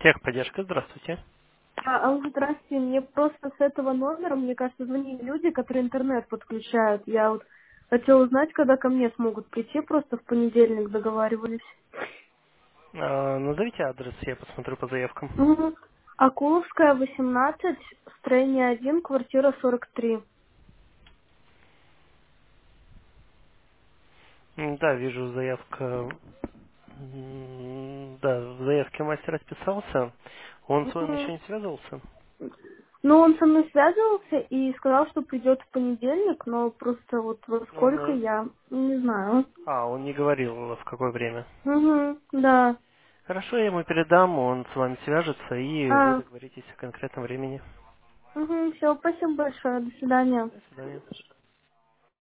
Техподдержка, здравствуйте. Здравствуйте, мне просто с этого номера, мне кажется, звонили люди, которые интернет подключают. Я вот хотела узнать, когда ко мне смогут прийти, просто в понедельник договаривались. Назовите адрес, я посмотрю по заявкам. Мгм. Акуловская, 18, строение 1, квартира 43. Да, вижу заявка. Да, в заявке мастер расписался. Он с вами еще Мгм. не связывался? Ну, он со мной связывался и сказал, что придет в понедельник, но просто вот во сколько Он, я не знаю. он не говорил, в какое время. Угу, да. Хорошо, я ему передам, он с вами свяжется, и вы договоритесь о конкретном времени. Угу, все, спасибо большое, до свидания. До свидания.